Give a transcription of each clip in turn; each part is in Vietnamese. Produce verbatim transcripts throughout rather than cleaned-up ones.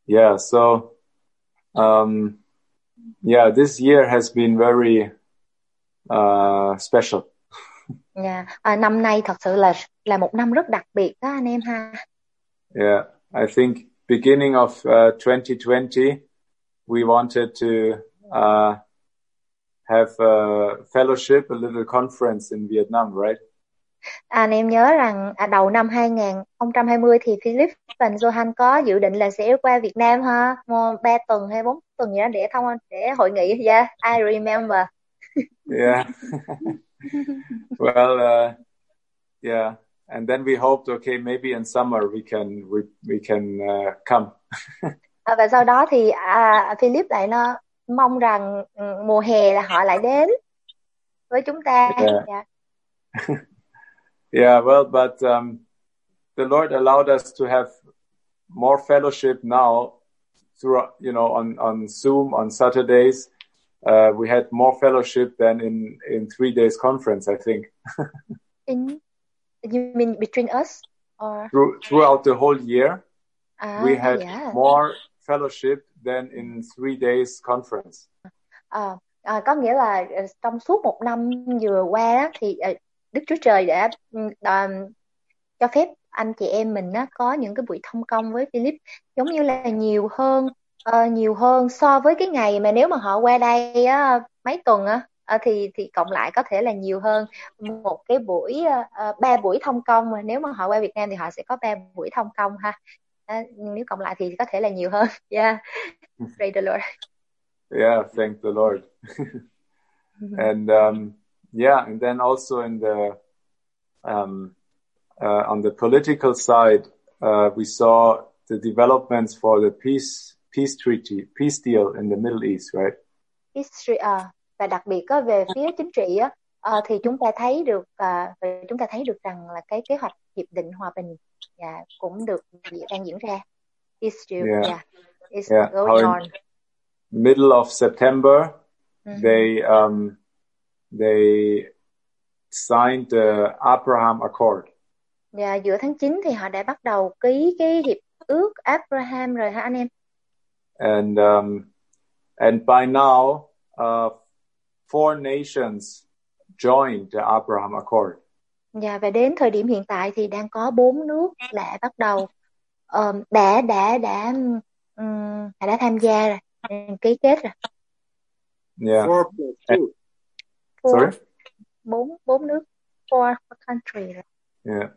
Yeah, so um, yeah, this year has been very uh, special. Yeah. À, năm nay thật sự là là một năm rất đặc biệt đó anh em ha. Yeah, I think beginning of uh, twenty twenty, we wanted to uh, have a fellowship, a little conference in Vietnam, right? Anh em nhớ rằng à, đầu năm hai không hai không thì Philip và Johan có dự định là sẽ qua Việt Nam ha, ba tuần hay bốn tuần gì đó để thông để hội nghị. Yeah, I remember. Yeah. Well, uh, yeah, and then we hoped, okay, maybe in summer we can we we can uh, come. À, và sau đó thì à, Philip lại nó mong rằng um, mùa hè là họ lại đến với chúng ta. Yeah. Yeah. Yeah, well, but um, the Lord allowed us to have more fellowship now through, you know, on, on Zoom on Saturdays. Uh, we had more fellowship than in, in three days conference, I think. In, you mean between us? Or? Through, throughout the whole year, à, we had yeah. more fellowship than in three days conference. À, à, có nghĩa là trong suốt một năm vừa qua thì Đức Chúa Trời đã uh, cho phép anh chị em mình á, có những cái buổi thông công với Philip giống như là nhiều hơn uh, nhiều hơn so với cái ngày mà nếu mà họ qua đây á, mấy tuần á, uh, thì thì cộng lại có thể là nhiều hơn một cái buổi uh, ba buổi thông công, mà nếu mà họ qua Việt Nam thì họ sẽ có ba buổi thông công ha. Uh, nếu cộng lại thì có thể là nhiều hơn. Yeah, praise the Lord. Yeah, thank the Lord. And um, yeah, and then also in the um, uh, on the political side, uh, we saw the developments for the peace peace treaty, peace deal in the Middle East, right? History, à, và đặc biệt có về phía chính trị á, uh, thì chúng ta thấy được uh, chúng ta thấy được rằng là cái kế hoạch hiệp định hòa bình yeah, cũng được đang diễn ra. History, Yeah, yeah, it's yeah. going How on. in middle of September, Mm-hmm. they um, they signed the Abraham Accord. Yeah, giữa tháng chín thì họ đã bắt đầu ký cái hiệp ước Abraham rồi hả anh em? And um, and by now, uh, four nations joined the Abraham Accord. Dạ, và đến thời điểm hiện tại thì đang có bốn nước đã bắt đầu um, đã đã đã um, đã tham gia rồi, ký kết rồi. Yeah. Four plus two. Four, Sorry? bốn bốn nước, four country rồi. Yeah.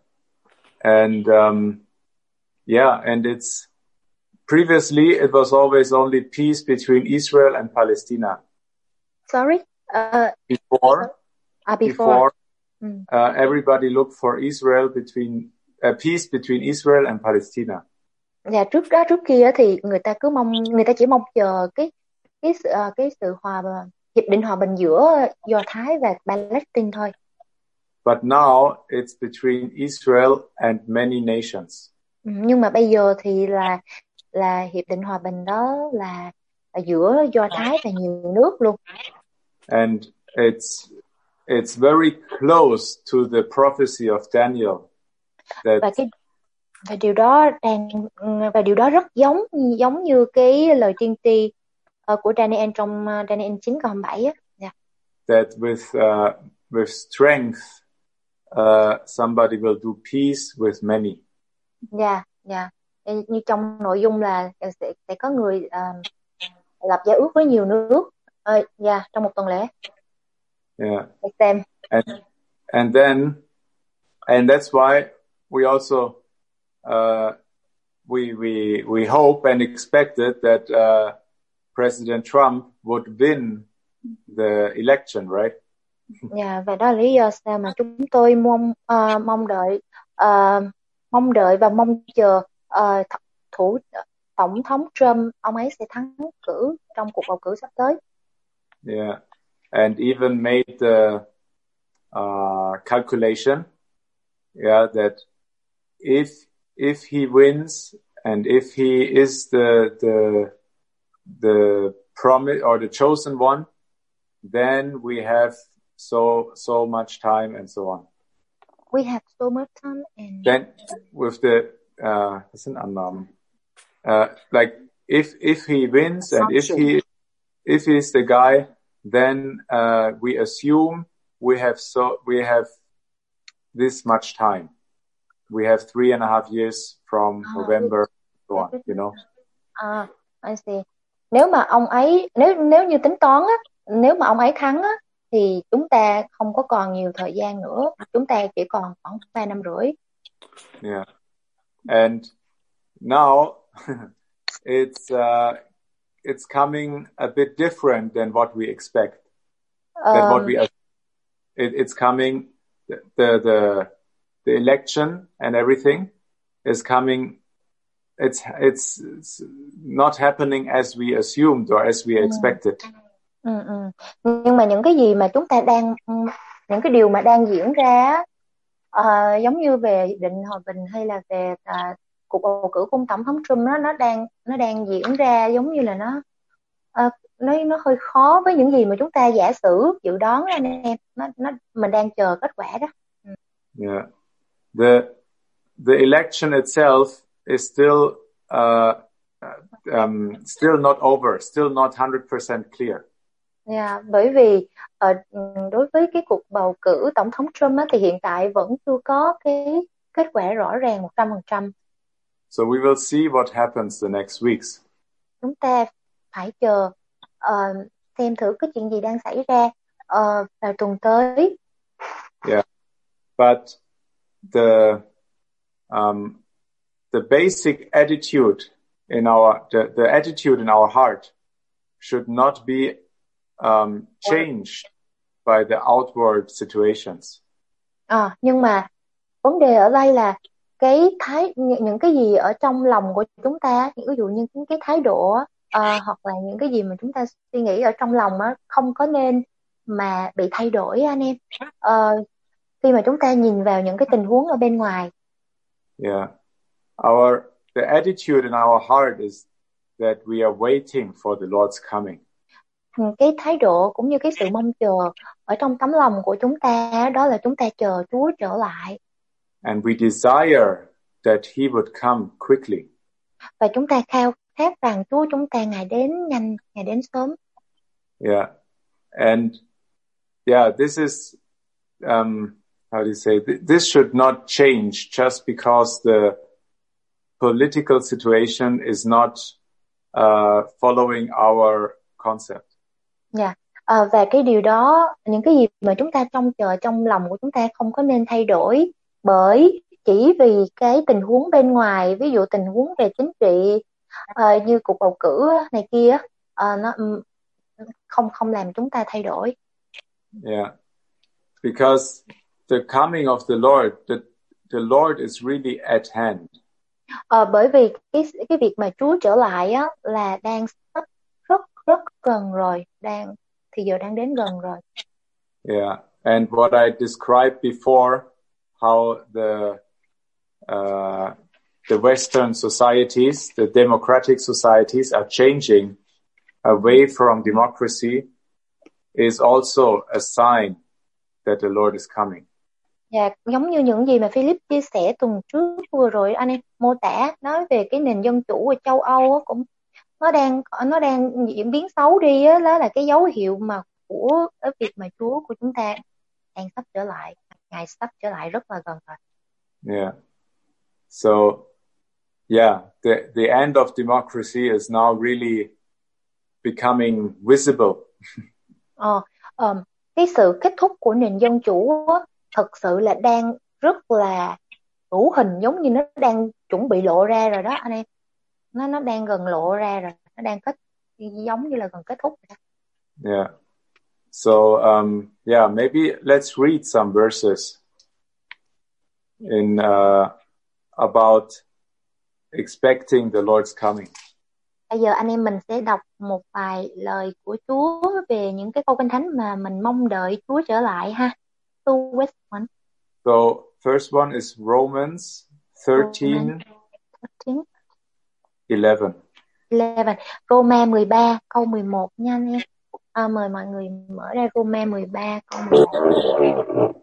And um, yeah, and it's previously it was always only peace between Israel and Palestine. Sorry? Uh, Before, uh, before, before mm. uh, everybody looked for Israel between uh, peace between Israel and Palestine. Dạ, trước đó trước kia thì người ta cứ mong người ta chỉ mong chờ cái cái uh, cái sự hòa hiệp định hòa bình giữa Do Thái và Palestine thôi. But now it's between Israel and many nations. Nhưng mà bây giờ thì là là hiệp định hòa bình đó là, là giữa Do Thái và nhiều nước luôn. And it's it's very close to the prophecy of Daniel. That Và cái và điều đó đang và điều đó rất giống giống như cái lời tiên tri uh, của Daniel trong uh, Daniel chín câu bảy á. Yeah. That with uh, with strength uh, somebody will do peace with many. Dạ, dạ. Như trong nội dung là sẽ, sẽ có người uh, lập giao ước với nhiều nước. Ờ, uh, dạ, yeah, trong một tuần lễ. Yeah. Xem. And and then and that's why we also uh, we we we hope and expected that uh, President Trump would win the election, right? Dạ, yeah, và đó là lý do sao mà chúng tôi mong uh, mong đợi uh, mong đợi và mong chờ uh, thủ tổng thống Trump ông ấy sẽ thắng cử trong cuộc bầu cử sắp tới. Yeah, and even made the uh, calculation, yeah, that if if he wins and if he is the the the promise or the chosen one, then we have so so much time and so on. We have so much time and then with the uh, what's an Annahmen? Uh, like if if he wins and if he if he's the guy, then uh, we assume we have so we have this much time. We have three and a half years from November, so on, you know. À, I see. Nếu mà ông ấy nếu nếu như tính toán á, nếu mà ông ấy thắng á, thì chúng ta không có còn nhiều thời gian nữa, chúng ta chỉ còn khoảng ba năm rưỡi. Yeah, and now it's uh, it's coming a bit different than what we expect. Um, than what we it, it's coming the, the the the election and everything is coming. It's it's, it's not happening as we assumed or as we expected. Ừ, ừ. Nhưng mà những cái gì mà chúng ta đang những cái điều mà đang diễn ra uh, giống như về định hòa bình hay là về uh, cuộc bầu cử của tổng thống Trump nó nó đang nó đang diễn ra giống như là nó uh, nó nó hơi khó với những gì mà chúng ta giả sử dự đoán anh em, nó nó mình đang chờ kết quả đó. Yeah, the the election itself is still uh, um, still not over, still not one hundred percent clear. Yeah, bởi vì uh, đối với cái cuộc bầu cử tổng thống Trump á, thì hiện tại vẫn chưa có cái kết quả rõ ràng một trăm phần trăm. So we will see what happens the next weeks. Chúng ta phải chờ uh, xem thử cái chuyện gì đang xảy ra uh, vào tuần tới. Yeah, but the um, the basic attitude in our the, the attitude in our heart should not be um, changed by the outward situations. À, nhưng mà vấn đề ở đây là cái thái những, những cái gì ở trong lòng của chúng ta, ví dụ như những cái thái độ uh, hoặc là những cái gì mà chúng ta suy nghĩ ở trong lòng á, không có nên mà bị thay đổi anh em. Uh, khi mà chúng ta nhìn vào những cái tình huống ở bên ngoài. Yeah, our the attitude in our heart is that we are waiting for the Lord's coming. Cái thái độ cũng như cái sự mong chờ ở trong tấm lòng của chúng ta đó là chúng ta chờ Chúa trở lại. And we desire that he would come quickly. Và chúng ta khao khát rằng Chúa chúng ta ngày đến nhanh, ngày đến sớm. Yeah, and yeah, this is um, how do you say? This should not change just because the political situation is not uh, following our concept. Yeah. À, và cái điều đó, những cái gì mà chúng ta trông chờ trong lòng của chúng ta không có nên thay đổi bởi chỉ vì cái tình huống bên ngoài, ví dụ tình huống về chính trị uh, như cuộc bầu cử này kia, uh, nó um, không không làm chúng ta thay đổi. Yeah, because the coming of the Lord, the the Lord is really at hand. Uh, bởi vì cái cái việc mà Chúa trở lại á là đang sắp rất rất gần rồi, đang thì giờ đang đến gần rồi. Yeah, and what I described before, how the uh, the Western societies, the democratic societies, are changing away from democracy, is also a sign that the Lord is coming. Dạ, giống như những gì mà Philip chia sẻ tuần trước vừa rồi anh em mô tả, nói về cái nền dân chủ ở châu Âu á, cũng nó đang nó đang diễn biến xấu đi á, đó là cái dấu hiệu mà của cái việc mà Chúa của chúng ta đang sắp trở lại, ngày sắp trở lại rất là gần rồi. Yeah. So, yeah, the the end of democracy is now really becoming visible. Ờ, um, cái sự kết thúc của nền dân chủ á, thật sự là đang rất là hữu hình, giống như nó đang chuẩn bị lộ ra rồi đó anh em, nó nó đang gần lộ ra rồi, nó đang kết giống như là gần kết thúc rồi đó. Yeah. So um, yeah, maybe let's read some verses in uh, about expecting the Lord's coming. Bây giờ anh em mình sẽ đọc một vài lời của Chúa về những cái câu Kinh Thánh mà mình mong đợi Chúa trở lại ha. So, which one? So first one is Romans thirteen, eleven. eleven. Roma mười ba câu mười một nha anh em. À, mời mọi người mở ra Roma mười ba câu mười một.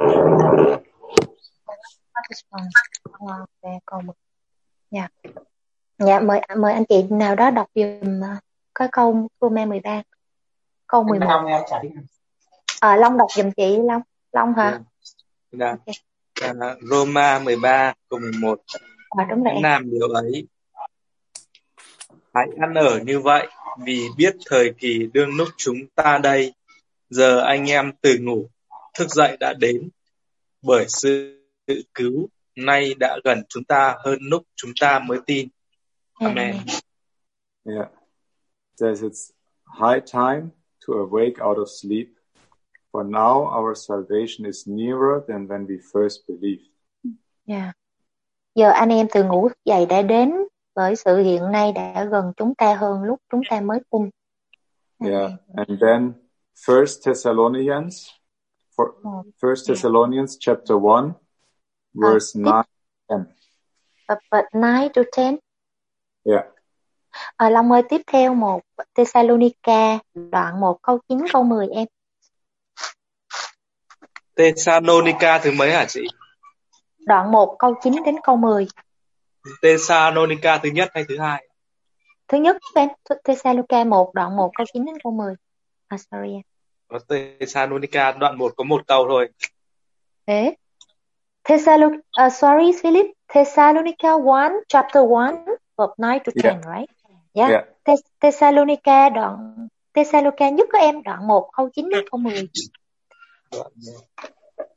Câu một. Yeah. Dạ, mời mời anh chị nào đó đọc dùm uh, cái câu Roma mười ba, câu mười một. Long em trả đi. À, Long đọc dùm chị. Long Long hả? Yeah. Yeah. Okay. Uh, Roma mười ba câu mười một. À, đúng rồi Hãy em. làm điều ấy. Hãy ăn ở như vậy, vì biết thời kỳ đương lúc chúng ta đây, giờ anh em từ ngủ, thức dậy đã đến, bởi sự cứu nay đã gần chúng ta hơn lúc chúng ta mới tin. Amen. Amen. Yeah. Says it's high time to awake out of sleep, for now our salvation is nearer than when we first believed. Yeah. Giờ anh em từ ngủ dậy đã đến, bởi sự hiện nay đã gần chúng ta hơn lúc chúng ta mới tin. Yeah. And then First Thessalonians, for First Thessalonians chapter one, verse uh, nine and ten. But nine to ten. Yeah. À, Long ơi, tiếp theo một Thessalonica đoạn một câu chín câu mười em. Thessalonica thứ mấy hả chị? Đoạn một câu chín đến câu mười. Thessalonica thứ nhất hay thứ hai? Thứ nhất em, Thessalonica một đoạn một câu chín đến câu mười. À, sorry em. Có Thessalonica đoạn một có một câu thôi. Thế. Thessalonica, uh, sorry Philip, Thessalonica one, chapter one, verse nine to ten, Yeah. right? Yeah. Yeah. Thess- Thessalonica đoạn Thessalonica nhất của em đoạn một câu chín đến câu mười. Đoạn một.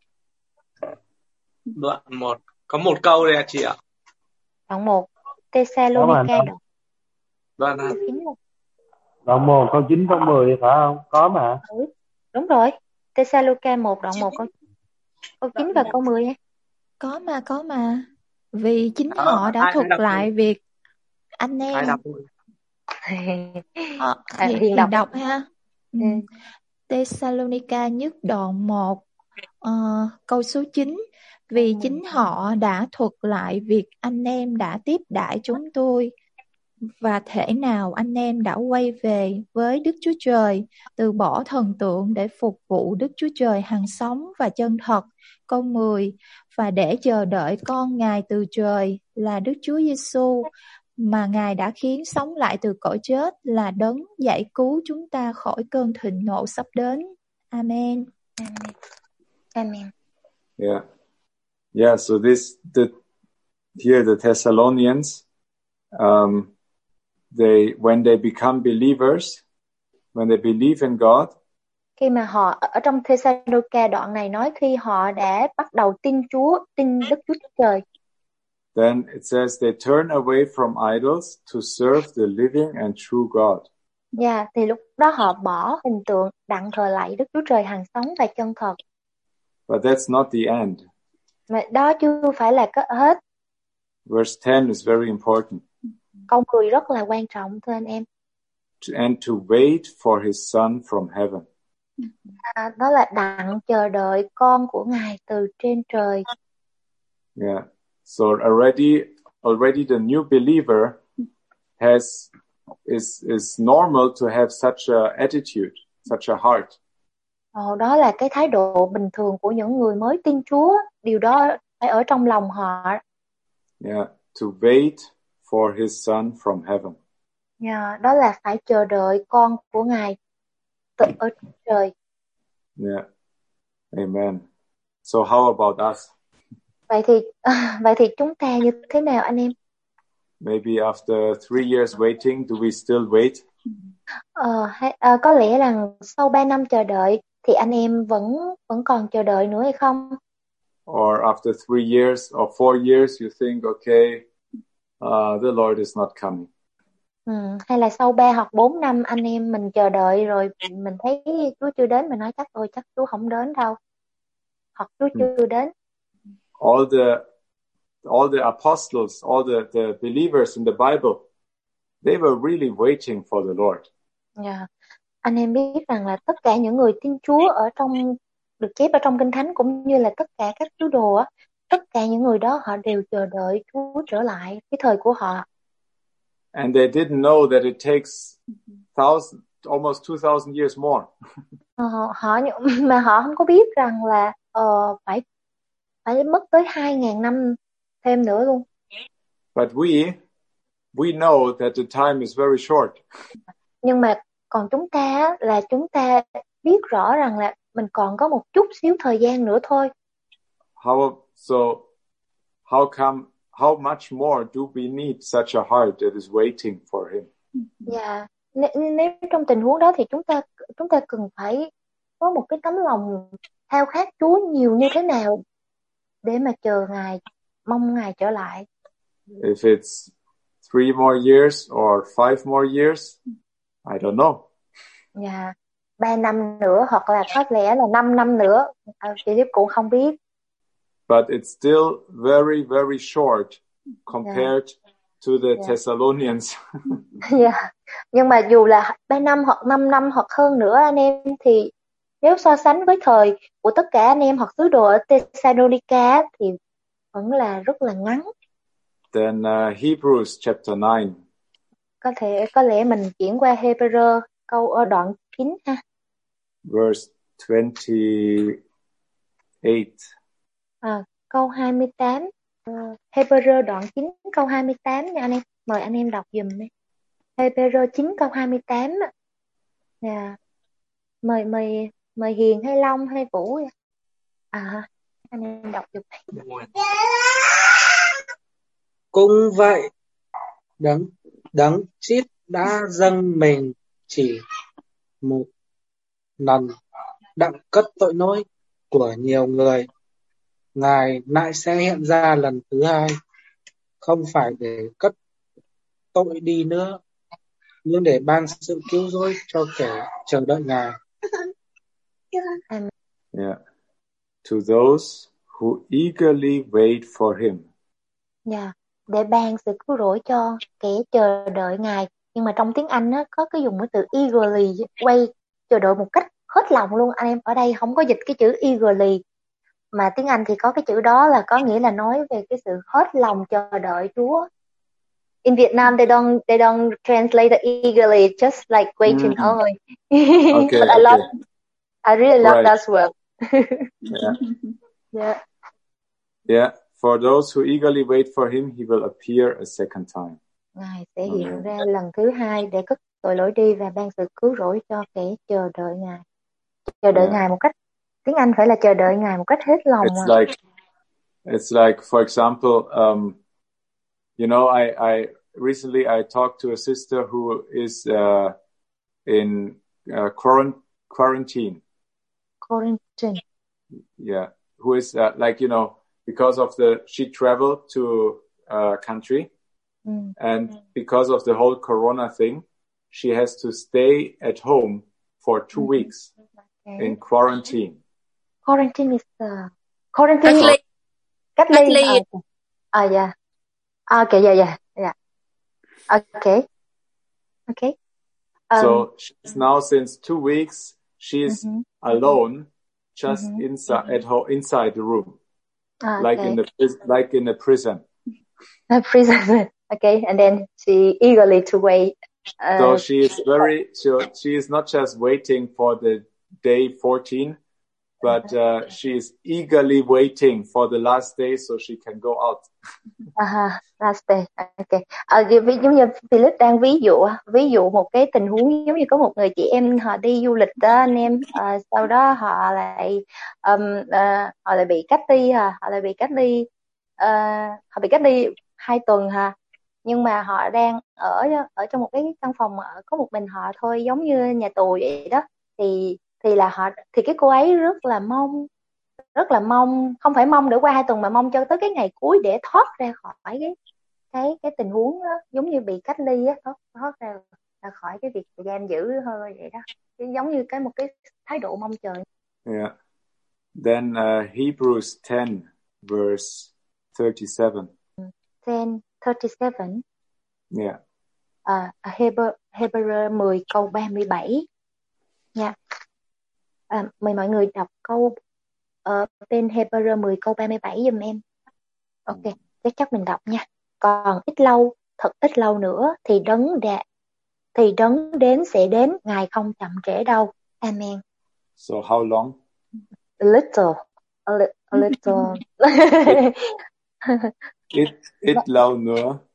Đoạn một có một câu đây à chị ạ? Đoạn một Thessalonica đoạn Đoạn câu chín. Đoạn một câu chín câu mười phải không? Có mà. Ừ, đúng rồi. Thessalonica một đoạn một câu câu chín và câu mười. Có mà, có mà. Vì chính à, họ đã ai, thuật ai lại việc anh ai em đọc họ À, thì, Hiền thì đọc. đọc ha. Ừ. Ừ. Thessalonica nhất đoạn một ờ, câu số chín. Vì Ừ. chính họ đã thuật lại việc anh em đã tiếp đãi chúng tôi, và thể nào anh em đã quay về với Đức Chúa Trời, từ bỏ thần tượng để phục vụ Đức Chúa Trời hằng sống và chân thật. Câu mười. Và để chờ đợi con Ngài từ trời là Đức Chúa Giêsu, mà Ngài đã khiến sống lại từ cõi chết, là đấng giải cứu chúng ta khỏi cơn thịnh nộ sắp đến. Amen. Amen. Amen. Yeah. Yeah. So this, the, here the Thessalonians, um, they, when they become believers, when they believe in God, Khi mà họ ở trong Thessalonica đoạn này nói khi họ đã bắt đầu tin Chúa, tin Đức Chúa Trời, then it says they turn away from idols to serve the living and true God. yeah, thì lúc đó họ bỏ hình tượng đặng thờ lạy Đức Chúa Trời hằng sống và chân thật. But that's not the end. Mà đó chưa phải là cái hết. Verse ten is very important. Câu mười rất là quan trọng thưa anh em. And to wait for his son from heaven. À, đó là đặng chờ đợi con của Ngài từ trên trời. Yeah. So already, already the new believer has is is normal to have such a attitude, such a heart. Ồ, đó là cái thái độ bình thường của những người mới tin Chúa. Điều đó phải ở trong lòng họ. Yeah. To wait for his son from heaven. Yeah, đó là phải chờ đợi con của Ngài từ ở trên trời. Yeah. Amen. So how about us? Vậy thì à, vậy thì chúng ta như thế nào anh em? Maybe after three years waiting, do we still wait? Ờ, hay, à, có lẽ là sau ba năm chờ đợi thì anh em vẫn vẫn còn chờ đợi nữa hay không? Or after three years or four years, you think, okay, uh, the Lord is not coming. Ừ, hay là sau ba hoặc bốn năm anh em mình chờ đợi rồi mình thấy Chúa chưa đến, mình nói chắc ôi chắc Chúa không đến đâu, hoặc Chúa chưa đến. All the all the apostles, all the, the believers in the Bible, they were really waiting for the Lord. Yeah. Anh em biết rằng là tất cả những người tin Chúa ở trong được chép ở trong Kinh Thánh cũng như là tất cả các sứ đồ á, tất cả những người đó họ đều chờ đợi Chúa trở lại cái thời của họ. And they didn't know that it takes thousand, almost two thousand years more. Ờ, họ mà họ không có biết rằng là uh, phải phải mất tới hai ngàn năm thêm nữa luôn. But we, we know that the time is very short. Nhưng mà còn chúng ta á, là chúng ta biết rõ rằng là mình còn có một chút xíu thời gian nữa thôi. How so? How come? How much more do we need such a heart that is waiting for him? Dạ, nếu, nếu trong tình huống đó thì chúng ta chúng ta cần phải có một cái tấm lòng khao khát Chúa nhiều như thế nào để mà chờ Ngài, mong Ngài trở lại. If it's three more years or five more years, I don't know. Dạ, ba năm nữa hoặc là có lẽ là năm năm nữa, à, Philip cũng không biết. But it's still very, very short compared yeah. to the yeah. Thessalonians. Yeah. Nhưng mà dù là ba năm hoặc năm năm hoặc hơn nữa anh em, thì nếu so sánh với thời của tất cả anh em hoặc sứ đồ ở Thessalonica thì vẫn là rất là ngắn. Then uh, Hebrews chapter nine. Có thể có lẽ mình chuyển qua Hebrew câu ở đoạn chín ha. Verse twenty-eight. À, câu hai mươi tám. Uh, Hebrew đoạn chín câu hai mươi tám nha anh em. Mời anh em đọc giùm đi. Hebrew chín câu hai mươi tám. Dạ. Mời mời mời Hiền hay Long hay Vũ. À, anh em đọc giùm. Cũng vậy, đấng đấng Christ đã dâng mình chỉ một lần đặng cất tội lỗi của nhiều người, Ngài lại sẽ hiện ra lần thứ hai, không phải để cất tội đi nữa, nhưng để ban sự cứu rỗi cho kẻ chờ đợi Ngài. Yeah. To those who eagerly wait for him. Yeah. Để ban sự cứu rỗi cho kẻ chờ đợi Ngài. Nhưng mà trong tiếng Anh á, có cái dùng cái từ eagerly, wait, chờ đợi một cách hết lòng luôn. Anh em ở đây không có dịch cái chữ eagerly, mà tiếng Anh thì có cái chữ đó là có nghĩa là nói về cái sự hết lòng chờ đợi Chúa. In Vietnam, they don't they don't translate the eagerly, just like waiting Mm. only. Okay, But I okay. love, I really love Right. that word. Yeah. Yeah. Yeah. For those who eagerly wait for him, he will appear a second time. Ngài sẽ hiện okay. ra lần thứ hai để cất tội lỗi đi và ban sự cứu rỗi cho kẻ chờ đợi Ngài. Chờ đợi yeah. Ngài một cách, tiếng Anh phải là chờ đợi Ngài một cách hết lòng. It's à. like, it's like, for example, um, you know, I, I recently I talked to a sister who is uh, in uh, quarantine. Quarantine. Yeah, who is uh, like, you know, because of the, she traveled to a country mm. and because of the whole corona thing, she has to stay at home for two mm. weeks okay. in quarantine. Quarantine is uh, quarantine. Cách ly. Cách ly. Cách ly. Ah, uh, yeah. Okay, yeah, yeah, yeah. Okay. Okay. Um, so she's now since two weeks, she's mm-hmm. alone, just mm-hmm. inside at home, inside the room. Ah, like okay. in the like in a prison. A prison. Okay, and then she eagerly to wait. Uh, so she is very. So she is not just waiting for the day fourteen, but uh, she is eagerly waiting for the last day so she can go out. Uh-huh, last day. Okay. À, giống như Philip đang ví dụ, ví dụ một cái tình huống giống như có một người chị em họ đi du lịch đó anh em, à, sau đó họ lại um, uh, họ lại bị cách ly ha, họ lại bị cách ly, uh, họ bị cách ly hai tuần ha, nhưng mà họ đang ở ở trong một cái căn phòng ở có một mình họ thôi, giống như nhà tù vậy đó, thì thì là họ thì cái cô ấy rất là mong rất là mong không phải mong để qua hai tuần mà mong cho tới cái ngày cuối để thoát ra khỏi cái cái cái tình huống đó, giống như bị cách ly á, thoát, thoát ra, ra khỏi cái việc giam giữ thôi vậy đó, giống như cái một cái thái độ mong chờ. Yeah. Then uh, Hebrews ten verse thirty-seven. ten thirty-seven. Yeah. À, Hebrew Hebrew mười câu ba mươi bảy. Nha. À, mời mọi người đọc câu ở uh, bên Hebrew mười câu ba mươi bảy giùm em. Ok, chắc chắc mình đọc nha. Còn ít lâu, thật ít lâu nữa thì đấng đã thì đấng đến sẽ đến, Ngài không chậm trễ đâu. Amen. So how long? A little, a, li- a little. ít ít lâu nữa.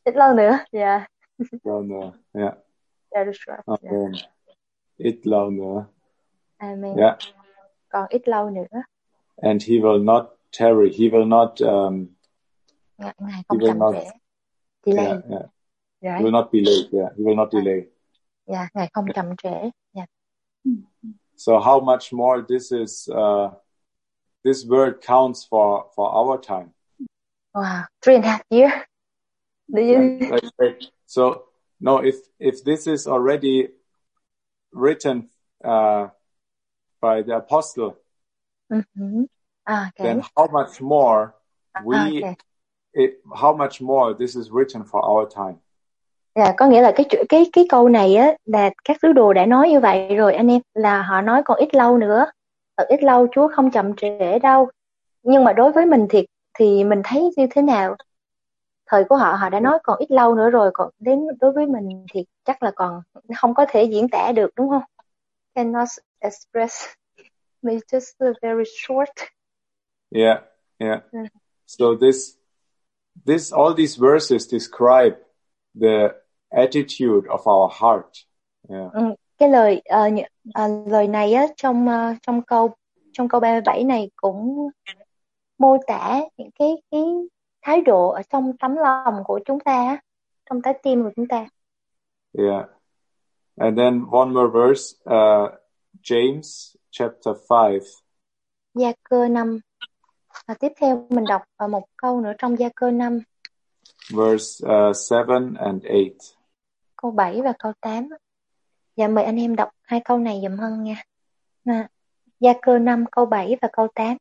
Ít lâu nữa. Dạ. lâu nữa. Yeah. Dạ, that's right. Dạ. Amen. Ít lâu nữa. Amen. Yeah. Còn ít lâu nữa. And he will not tarry. He will not. Um, Ngài, ngài he không will chậm not. trễ. Delay. Yeah, yeah. Right. He will not be late. Yeah, he will not À, delay. dạ, ngài không chậm trễ. Dạ. So how much more this is? Uh, this word counts for for our time. Wow, three and a half years. Do you? Like, like, like, so no, if if this is already written uh, by the apostle, Mm-hmm. Ah, okay. then how much more we? Ah, okay. It, how much more this is written for our time? Dạ, có nghĩa là cái chữ- cái cái câu này á là các sứ đồ đã nói như vậy rồi anh em, là họ nói còn ít lâu nữa, thật ít lâu, Chúa không chậm trễ đâu. Nhưng mà đối với mình thì thì mình thấy như thế nào? Thời của họ họ đã nói còn ít lâu nữa rồi, còn đến đối với mình thì chắc là còn không có thể diễn tả được, đúng không? Cannot express. Maybe just very short. Yeah, yeah. Mm. So this, this, all these verses describe the attitude of our heart. Yeah. Ừ, cái lời uh, uh, lời này á trong uh, trong câu trong câu ba mươi bảy này cũng mô tả những cái cái thái độ ở trong tấm lòng của chúng ta, trong trái tim của chúng ta. Yeah. And then one more verse, uh, James chapter five. Gia Cơ năm. À, tiếp theo mình đọc uh, một câu nữa trong Gia Cơ năm. Verse uh, seven and eight. Câu bảy và câu tám. Dạ, mời anh em đọc hai câu này giùm Hân nha. À, Gia Cơ năm câu bảy và câu tám.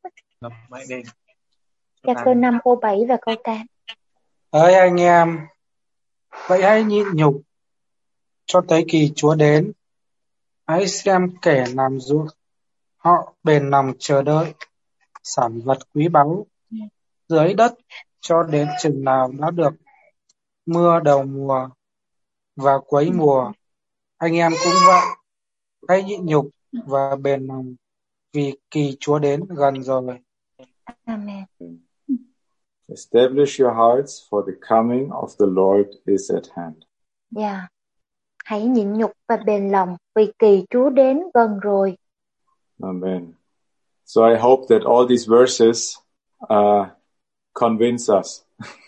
Gia Cơ năm câu bảy và câu tám. Hỡi anh em, vậy hãy nhịn nhục cho tới kỳ Chúa đến. Hãy xem kẻ làm ruộng họ bền lòng chờ đợi sản vật quý báu dưới đất cho đến chừng nào đã được mưa đầu mùa và quấy mùa. Anh em cũng vậy, hãy nhịn nhục và bền lòng vì kỳ Chúa đến gần rồi. Amen. Establish your hearts, for the coming of the Lord is at hand. Dạ. Yeah. Hãy nhịn nhục và bền lòng vì kỳ Chúa đến gần rồi. Amen. So I hope that all these verses uh, convince us.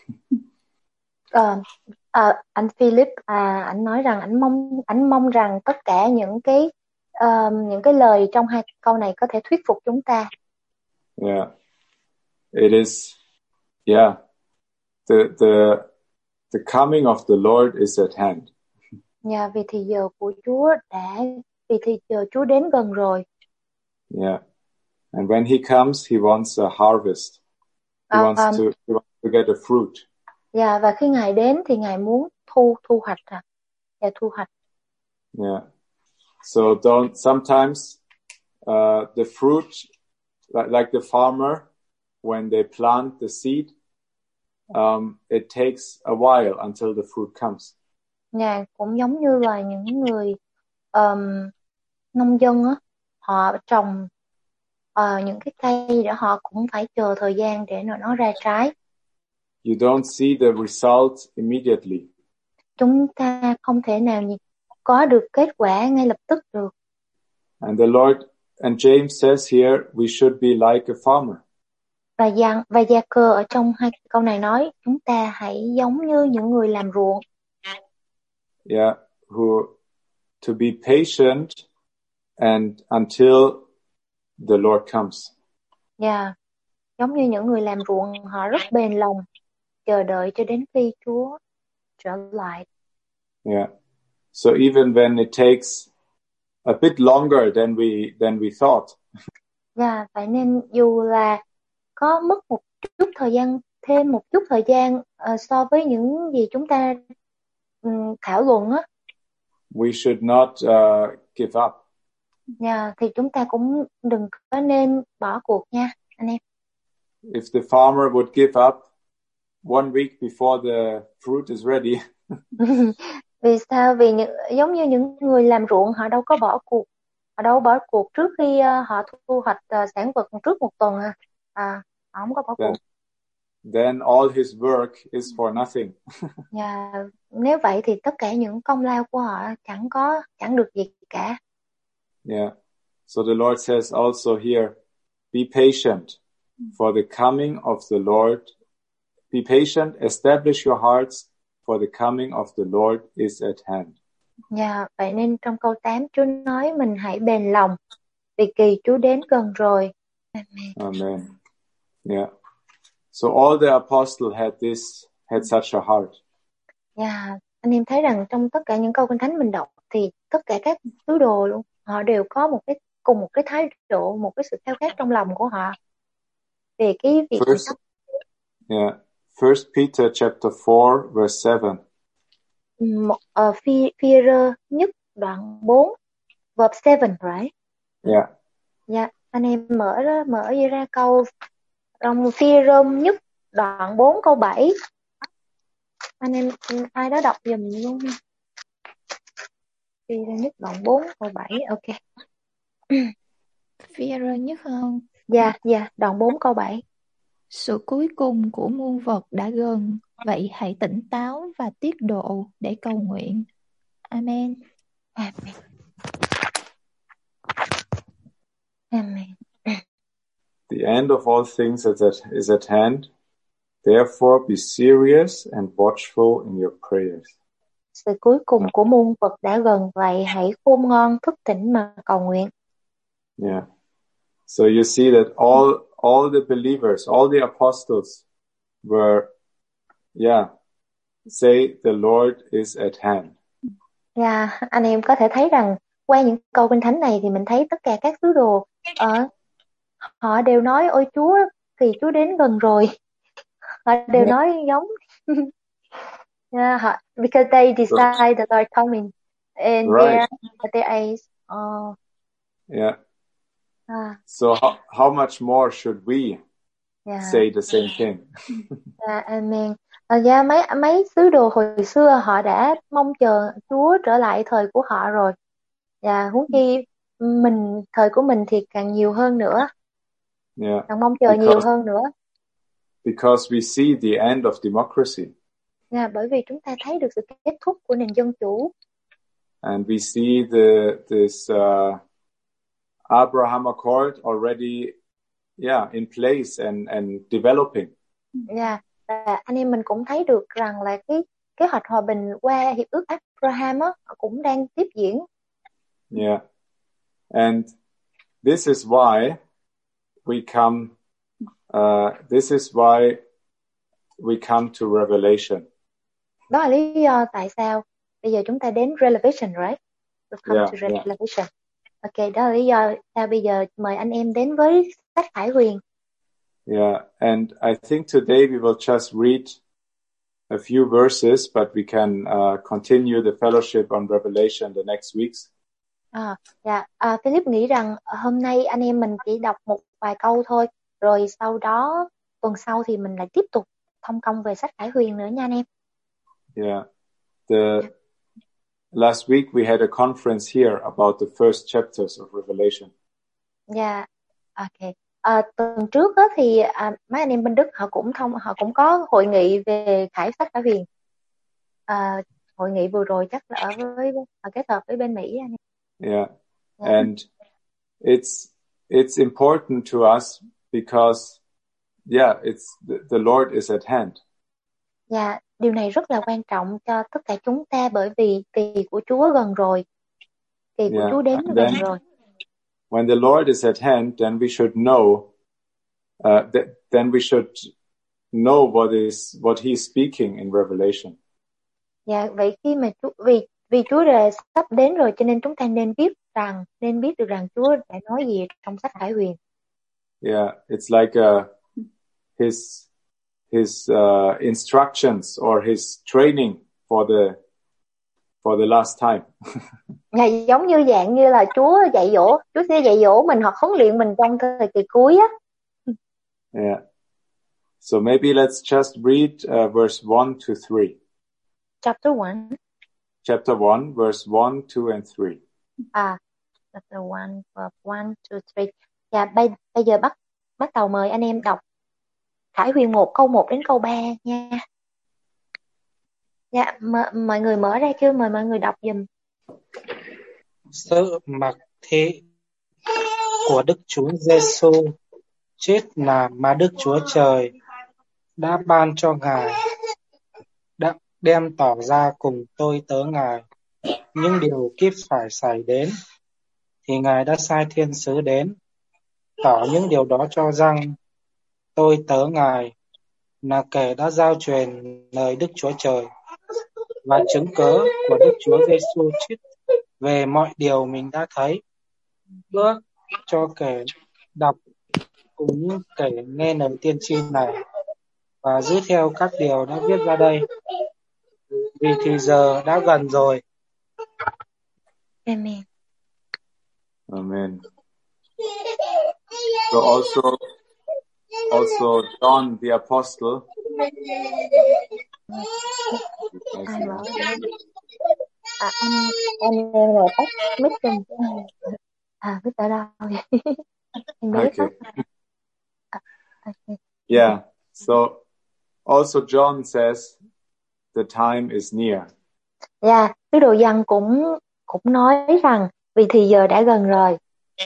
uh, uh, anh Philip à, anh nói rằng anh mong anh mong rằng tất cả những cái uh, những cái lời trong hai câu này có thể thuyết phục chúng ta. Yeah, it is. Yeah, the the the coming of the Lord is at hand. Dạ, yeah, vì thì giờ của Chúa đã vì thì giờ Chúa đến gần rồi. Yeah, and when He comes, He wants a harvest. He Uh, wants um, to He wants to get a fruit. Dạ, yeah, và khi Ngài đến thì Ngài muốn thu thu hoạch à, và thu hoạch. Yeah. So don't sometimes uh, the fruit, like, like the farmer, when they plant the seed, um, it takes a while until the fruit comes. Dạ, yeah, cũng giống như là những người um, nông dân á, họ trồng uh, những cái cây để họ cũng phải chờ thời gian để nó, nó ra trái. You don't see the result immediately. Chúng ta không thể nào có được kết quả ngay lập tức được. And the Lord and James says here we should be like a farmer. Và Giăng và Gia Cơ ở trong hai câu này nói chúng ta hãy giống như những người làm ruộng. Yeah, who to be patient and until the Lord comes. Yeah, giống như những người làm ruộng, họ rất bền lòng chờ đợi cho đến khi Chúa trở lại. Yeah. So even when it takes a bit longer than we than we thought. Yeah, vậy nên dù là có mất một chút thời gian, thêm một chút thời gian uh, so với những gì chúng ta um, thảo luận á. We should not uh, give up. Yeah, thì chúng ta cũng đừng có nên bỏ cuộc nha, anh em. If the farmer would give up one week before the fruit is ready. Vì sao? Vì những, giống như những người làm ruộng họ đâu có bỏ cuộc, họ đâu bỏ cuộc trước khi uh, họ thu hoạch uh, sản vật trước một tuần à, à họ không có bỏ then, cuộc. then all his work is for nothing. Và nếu vậy thì tất cả những công lao của họ chẳng có chẳng được gì cả. Yeah. So the Lord says also here, be patient for the coming of the Lord. Be patient, establish your hearts, for the coming of the Lord is at hand. Yeah, vậy nên trong câu tám Chúa nói mình hãy bền lòng vì kỳ Chúa đến gần rồi. Amen. Amen. Yeah. So all the apostles had this, had such a heart. Yeah, anh em thấy rằng trong tất cả những câu Kinh Thánh mình đọc thì tất cả các sứ đồ luôn, họ đều có một cái cùng một cái thái độ, một cái sự khao khát trong lòng của họ về cái việc First, yeah. First Peter chapter four verse seven. Một, uh, phi, Phi-rơ nhất đoạn bốn verse seven, right? Yeah. Dạ, anh em mở ra, mở ra câu trong Phi-rơ nhất đoạn bốn câu bảy. Anh em ai đó đọc giùm luôn. Phi-rơ nhất đoạn bốn câu bảy, ok. Phi-rơ nhất không? Dạ, dạ, đoạn bốn câu bảy. Sự cuối cùng của muôn vật đã gần, vậy hãy tỉnh táo và tiết độ để cầu nguyện. Amen. Amen. Amen. The end of all things is at, is at hand. Therefore be serious and watchful in your prayers. Sự cuối cùng của muôn vật đã gần, vậy hãy khôn ngoan thức tỉnh mà cầu nguyện. Yeah. So you see that all all the believers, all the apostles were, yeah, say the Lord is at hand. Yeah, anh em có thể thấy rằng qua những câu Kinh Thánh này thì mình thấy tất cả các sứ đồ ở họ đều nói ôi Chúa thì Chúa đến gần rồi. Họ đều Yeah. nói giống yeah, họ, because they decide that they're coming and Right. there there is uh, Yeah. uh, So how, how much more should we yeah. say the same thing? Yeah, amen. À, yeah, mấy mấy sứ đồ hồi xưa họ đã mong chờ Chúa trở lại thời của họ rồi. Và yeah, huống chi mình thời của mình thì càng nhiều hơn nữa. Yeah. Càng mong chờ Because, nhiều hơn nữa. because we see the end of democracy. Yeah, bởi vì chúng ta thấy được sự kết thúc của nền dân chủ. And we see the this uh, Abraham Accord already, yeah, in place and and developing. Yeah, và anh em mình cũng thấy được rằng là cái kế hoạch hòa bình qua hiệp ước Abraham á cũng đang tiếp diễn. Yeah, and this is why we come. Uh, this is why we come to Revelation. Đó là lý do tại sao bây giờ chúng ta đến Revelation, right? We come Yeah, to Revelation. Yeah. Ok, đó là lý do sao bây giờ mời anh em đến với sách Khải Huyền. Yeah, and I think today we will just read a few verses, but we can uh, continue the fellowship on Revelation the next weeks. À, yeah. à, Philip nghĩ rằng hôm nay anh em mình chỉ đọc một vài câu thôi, rồi sau đó tuần sau thì mình lại tiếp tục thông công về sách Khải Huyền nữa nha anh em. Yeah, the last week we had a conference here about the first chapters of Revelation. Yeah, ok. À, tuần trước á, thì à, mấy anh em bên Đức họ cũng thông họ cũng có hội nghị về khải sách Khải Huyền. À, hội nghị vừa rồi chắc là ở với ở kết hợp với bên Mỹ anh em. Yeah, yeah. And it's it's important to us because yeah, it's the, the Lord is at hand. Yeah, điều này rất là quan trọng cho tất cả chúng ta bởi vì kỳ của Chúa gần rồi. Kỳ của Yeah. Chúa đến And gần then, rồi. when the Lord is at hand, then we should know uh, that then we should know what is what he is speaking in Revelation. Dạ, vậy khi mà Chúa vì vì Chúa đã sắp đến rồi cho nên chúng ta nên biết rằng nên biết được rằng Chúa đã nói gì trong sách Khải Huyền. Yeah, it's like uh, his his uh, instructions or his training for the for the last time. Dạ, giống như dạng như là Chúa dạy dỗ, Chúa sẽ dạy dỗ mình hoặc huấn luyện mình trong thời kỳ cuối á. Yeah. So maybe let's just read uh, verse one to three. Chapter one. Chapter one, verse one, two, and three. À, chapter one, verse one, two, three. Dạ, bây bây giờ bắt bắt đầu mời anh em đọc Khải Huyền một câu một đến câu ba nha. Dạ, m- mọi người mở ra chưa? Mời mọi người đọc giùm. Sự mặc thị của Đức Chúa Giêsu chết là mà Đức Chúa Trời đã ban cho Ngài, đã đem tỏ ra cùng tôi tớ Ngài những điều kíp phải xảy đến, thì Ngài đã sai thiên sứ đến tỏ những điều đó cho rằng tôi tớ Ngài là kẻ đã giao truyền lời Đức Chúa Trời và chứng cớ của Đức Chúa Giêsu chết về mọi điều mình đã thấy, ước cho kẻ đọc cùng những kẻ nghe lời tiên tri này và giữ theo các điều đã viết ra đây, vì thì giờ đã gần rồi. Amen. Amen. So also, also John the Apostle. Ai mở ra? À, anh anh em rồi tắt mic lên. À, mic ở đâu vậy? Em biết Okay. không? À, okay. Yeah. So also John says the time is near. Dạ, Sứ đồ Giăng cũng cũng nói rằng vì thì giờ đã gần rồi.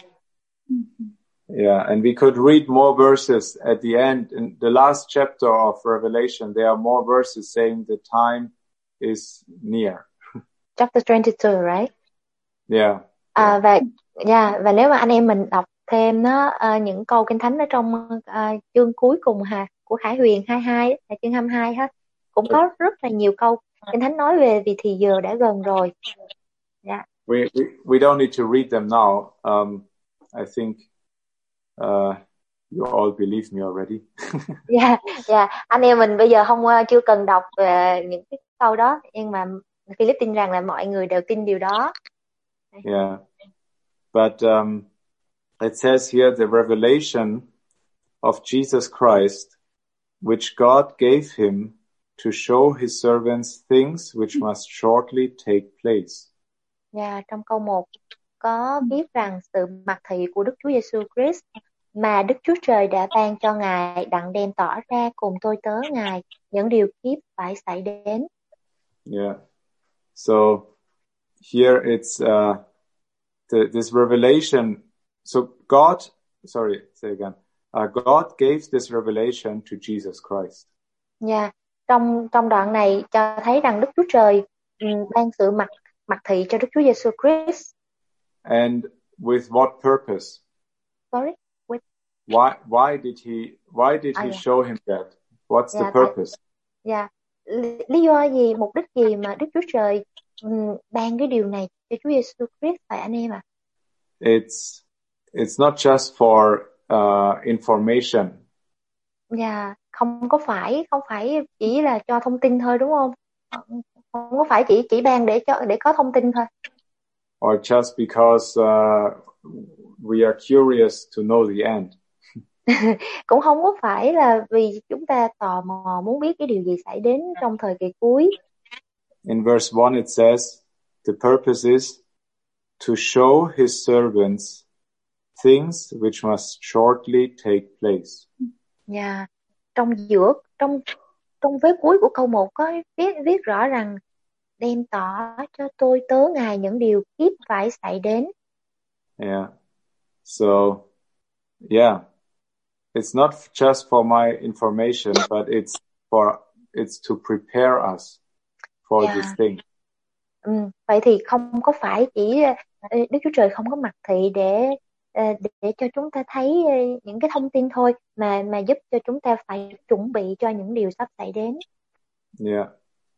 Yeah, and we could read more verses at the end. In the last chapter of Revelation, there are more verses saying the time is near. Chapter twenty-two, right? Yeah. À, và yeah, và nếu mà anh em mình đọc thêm nó uh, những câu Kinh Thánh ở trong uh, chương cuối cùng ha của Khải Huyền hai mươi hai là chương hai mươi hai hết, cũng có rất là nhiều câu Kinh Thánh nói về vì thì giờ đã gần rồi. Yeah. We, we we don't need to read them now. Um, I think uh, you all believe me already. Dạ, dạ, anh em mình bây giờ không uh, chưa cần đọc về những cái câu đó, nhưng mà Philip tin rằng là mọi người đều tin điều đó. Yeah, but um, it says here the revelation of Jesus Christ, which God gave him to show his servants things which must shortly take place. Dạ, trong câu một có viết rằng sự mặc thị của Đức Chúa Giêsu Christ mà Đức Chúa Trời đã ban cho Ngài đặng đem tỏ ra cùng tôi tớ Ngài những điều kiếp phải xảy đến. Yeah. So here it's uh, the, this revelation. So God, sorry, say again. Uh, God gave this revelation to Jesus Christ. Dạ, trong trong đoạn này cho thấy rằng Đức Chúa Trời um, ban sự mặc mặc thị cho Đức Chúa Giêsu Christ. And with what purpose? Sorry. With... Why why did he why did à, he dạ. show him that? What's dạ, the purpose? Dạ, lý, lý do gì, mục đích gì mà Đức Chúa Trời um, ban cái điều này cho Chúa Giêsu Christ phải anh em ạ? À? It's it's not just for uh, information. Dạ, không có phải không phải chỉ là cho thông tin thôi đúng không? Không có phải chỉ chỉ ban để cho để có thông tin thôi. Or just because uh, we are curious to know the end. Cũng không có phải là vì chúng ta tò mò muốn biết cái điều gì xảy đến trong thời kỳ cuối. In verse one it says, the purpose is to show his servants things which must shortly take place. Dạ, trong giữa trong trong vế cuối của câu một có viết viết rõ rằng đem tỏ cho tôi tớ Ngài những điều kiếp phải xảy đến. Yeah. So, yeah. It's not just for my information, but it's for it's to prepare us for yeah. this thing. Ừ, vậy thì không có phải chỉ Đức Chúa Trời không có mặc thị để để cho chúng ta thấy những cái thông tin thôi, mà mà giúp cho chúng ta phải chuẩn bị cho những điều sắp xảy đến. Yeah.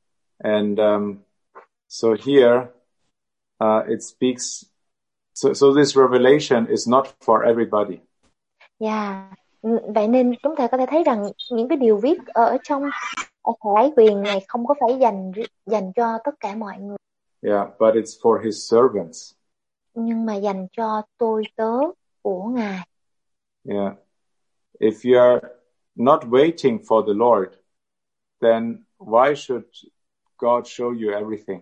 And um, so here uh, it speaks. So so this revelation is not for everybody. Yeah. Vậy nên chúng ta có thể thấy rằng những cái điều viết ở trong ở Khải Huyền này không có phải dành dành cho tất cả mọi người. Yeah, but it's for his servants. Nhưng mà dành cho tôi tớ của Ngài. Yeah. If you are not waiting for the Lord, then why should God show you everything?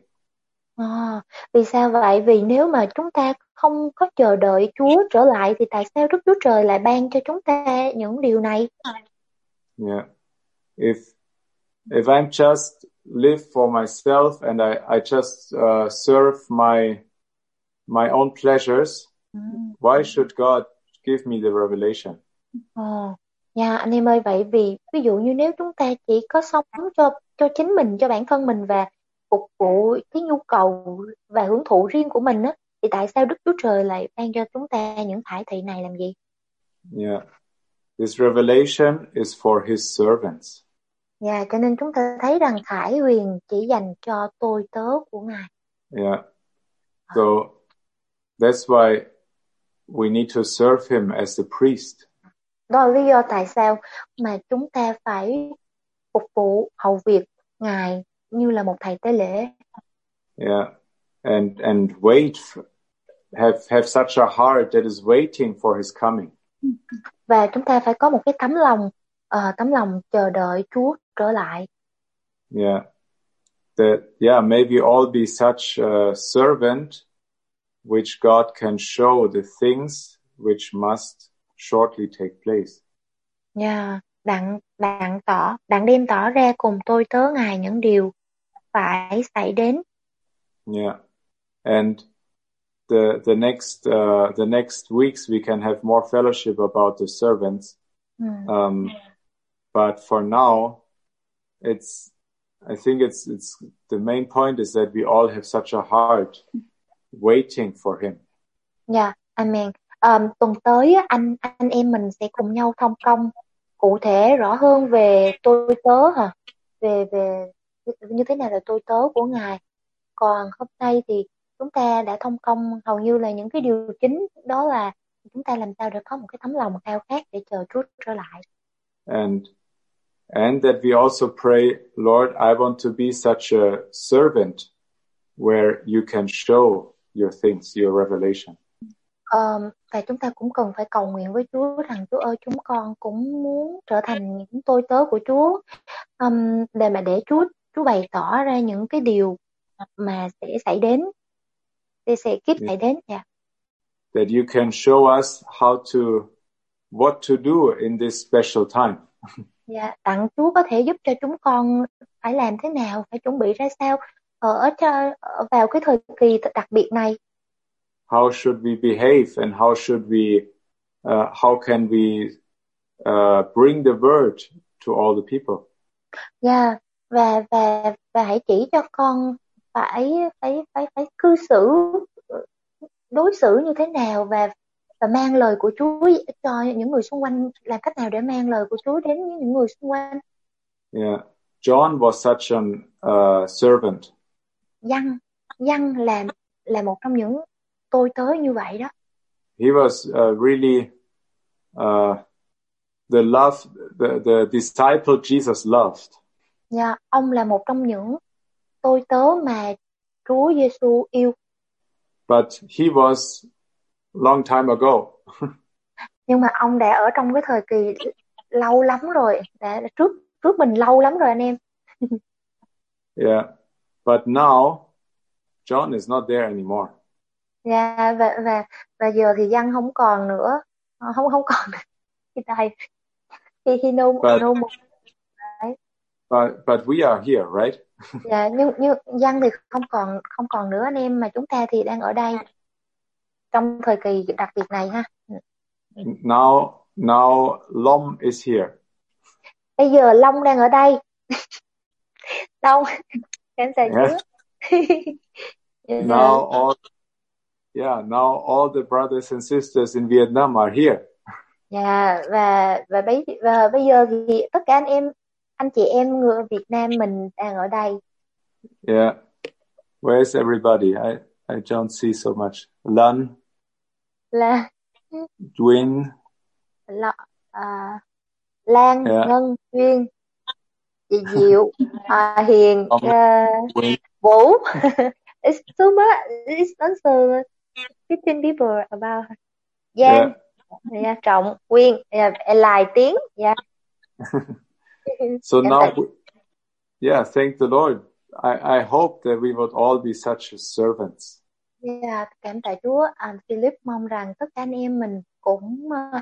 À, vì sao vậy? Vì nếu mà chúng ta không có chờ đợi Chúa trở lại thì tại sao Đức Chúa Trời lại ban cho chúng ta những điều này? Yeah. If if I'm just live for myself and I I just uh, serve my my own pleasures, Mm. why should God give me the revelation? Ờ, Dạ anh em ơi, vậy vì ví dụ như nếu chúng ta chỉ có sống cho cho chính mình, cho bản thân mình và phục vụ cái nhu cầu và hưởng thụ riêng của mình á, thì tại sao Đức Chúa Trời lại ban cho chúng ta những khải thị này làm gì? Yeah. This revelation is for his servants. Dạ, cho nên chúng ta thấy rằng khải huyền chỉ dành cho tôi tớ của Ngài. Yeah. So that's why we need to serve him as a priest. Đó là lý do tại sao mà chúng ta phải phục vụ hầu việc Ngài như là một thầy tế lễ. Yeah. And and wait for, have have such a heart that is waiting for his coming. Và chúng ta phải có một cái tấm lòng uh, tấm lòng chờ đợi Chúa trở lại. Yeah. That yeah, maybe all be such a servant which God can show the things which must shortly take place. Yeah. Đặng đặng tỏ đặng đem tỏ ra cùng tôi tớ Ngài những điều phải xảy đến. Yeah. And the the next uh, the next weeks we can have more fellowship about the servants. Mm. Um, but for now, it's I think it's it's the main point is that we all have such a heart waiting for him. Yeah, amen. Um, tuần tới á, anh anh em mình sẽ cùng nhau thông công cụ thể rõ hơn về tôi tớ hả? Về về như thế nào là tôi tớ của Ngài. Còn hôm nay thì chúng ta đã thông công hầu như là những cái điều chính, đó là chúng ta làm sao để có một cái tấm lòng khao khát để chờ Chúa trở lại. And and that we also pray, Lord, I want to be such a servant where you can show your things, your revelation. Um, và chúng ta cũng cần phải cầu nguyện với Chúa rằng Chúa ơi, chúng con cũng muốn trở thành những tôi tớ của Chúa, um, để mà để Chúa Chúa bày tỏ ra những cái điều mà sẽ xảy đến, sẽ sẽ kiếp xảy đến. Yeah. That you can show us how to what to do in this special time. Dạ, tặng Chúa có thể giúp cho chúng con phải làm thế nào, phải chuẩn bị ra sao ở cho ở vào cái thời kỳ đặc biệt này. How should we behave and how should we uh, how can we uh, bring the word to all the people? Dạ, và và và hãy chỉ cho con phải phải phải phải cư xử, đối xử như thế nào và và mang lời của Chúa cho những người xung quanh, làm cách nào để mang lời của Chúa đến những người xung quanh. Yeah, John was such an uh, servant. Giăng, Giăng là là một trong những tôi tớ như vậy đó. He was uh, really uh, the love, the the disciple Jesus loved. Dạ, ông là một trong những tôi tớ mà Chúa Giêsu yêu. But he was long time ago. Nhưng mà ông đã ở trong cái thời kỳ lâu lắm rồi, đã trước trước mình lâu lắm rồi anh em. Yeah, but now John is not there anymore. Dạ, và và và giờ thì Giăng không còn nữa, không không còn thì tại khi khi no But, no một. but but we are here, right? Dạ, nhưng nhưng Giăng thì không còn không còn nữa anh em, mà chúng ta thì đang ở đây trong thời kỳ đặc biệt này ha. Now now Lom is here. Bây giờ Long đang ở đây. Long, em chào Chúa. Yeah. Now all yeah, now all the brothers and sisters in Vietnam are here. Dạ, và và bây và bây giờ thì tất cả anh em anh chị em người Việt Nam mình đang ở đây. Yeah. Where's everybody? I I don't see so much. Lan. Là Dwayne. Là à, Lan, Yeah. Ngân, Duyên, chị Diệu, à, Hiền, uh, Vũ. It's so much. It's also fifteen people about. Giang, yeah. Yeah, Trọng, Quyên, yeah, Lai, Tiến, yeah. So now, we, yeah, thank the Lord. I I hope that we would all be such servants. Yeah, cảm tạ Chúa. À, Philip mong rằng tất cả anh em mình cũng uh,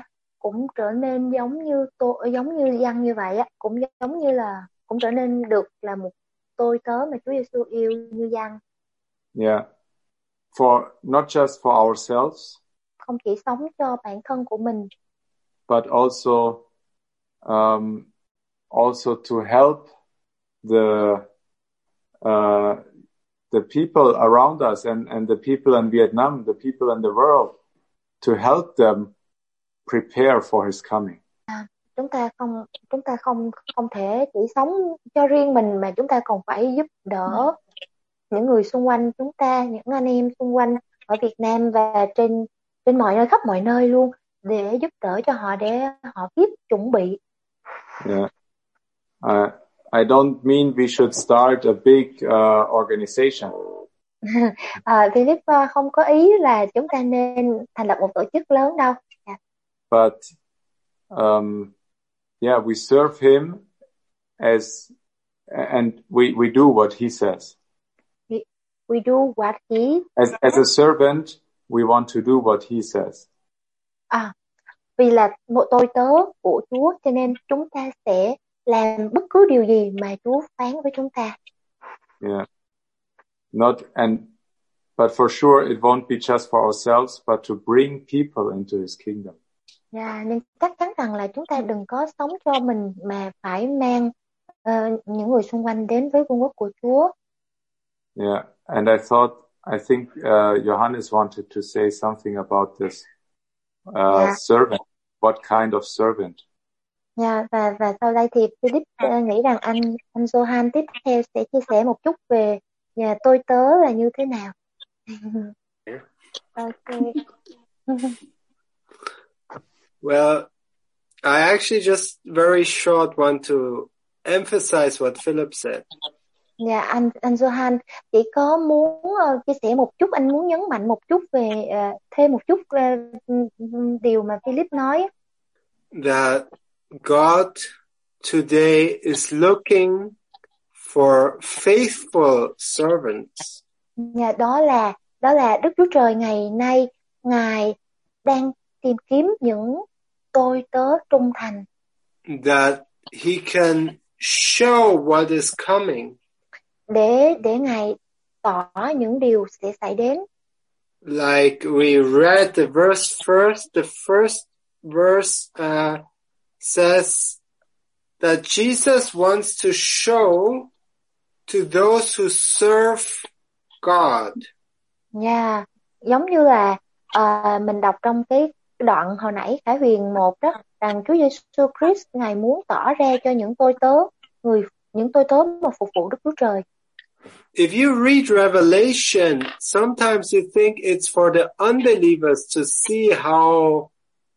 cũng trở nên giống như tôi, giống như Giăng như vậy á, cũng giống như là cũng trở nên được là một tôi tớ mà Chúa Giêsu yêu như Giăng. Yeah. For not just for ourselves, không chỉ sống cho bản thân của mình, but also um, also to help the uh, the people around us and, and the people in Vietnam, the people in the world, to help them prepare for his coming. À, chúng ta không chúng ta không không thể chỉ sống cho riêng mình, mà chúng ta còn phải giúp đỡ những người xung quanh chúng ta, những anh em xung quanh ở Việt Nam và trên trên mọi nơi, khắp mọi nơi luôn, để giúp đỡ cho họ, để họ biết chuẩn bị. Yeah. Uh, I don't mean we should start a big uh, organization. à, Philip uh, không có ý là chúng ta nên thành lập một tổ chức lớn đâu. Yeah. But um, yeah, we serve him as, and we we do what he says. We, we do what he as as a servant, we want to do what he says. À, vì là một tôi tớ của Chúa, cho nên chúng ta sẽ làm bất cứ điều gì mà Chúa phán với chúng ta. Yeah. Not and but for sure it won't be just for ourselves, but to bring people into his kingdom. Yeah, nên chắc chắn rằng là chúng ta đừng có sống cho mình, mà phải mang uh, những người xung quanh đến với vương quốc của Chúa. Yeah, and I thought, I think uh, Johannes wanted to say something about this uh, yeah. servant. What kind of servant? Yeah, và và sau đây thì Philip uh, nghĩ rằng anh anh Johan tiếp theo sẽ chia sẻ một chút về nhà tôi tớ là như thế nào. Okay. Well, I actually just very short want to emphasize what Philip said. Dạ, anh anh Johan chỉ có muốn uh, chia sẻ một chút, anh muốn nhấn mạnh một chút về uh, thêm một chút uh, điều mà Philip nói. That God today is looking for faithful servants. Dạ, đó là đó là Đức Chúa Trời ngày nay, Ngài đang tìm kiếm những tôi tớ trung thành. That he can show what is coming. Để để Ngài tỏ những điều sẽ xảy đến. Like we read the verse first, the first verse uh, says that Jesus wants to show to those who serve God. Yeah, giống như là uh, mình đọc trong cái đoạn hồi nãy Khải Huyền một đó, rằng Chúa Giêsu Christ Ngài muốn tỏ ra cho những tôi tớ, người những tôi tớ mà phục vụ Đức Chúa Trời. If you read Revelation, sometimes you think it's for the unbelievers to see how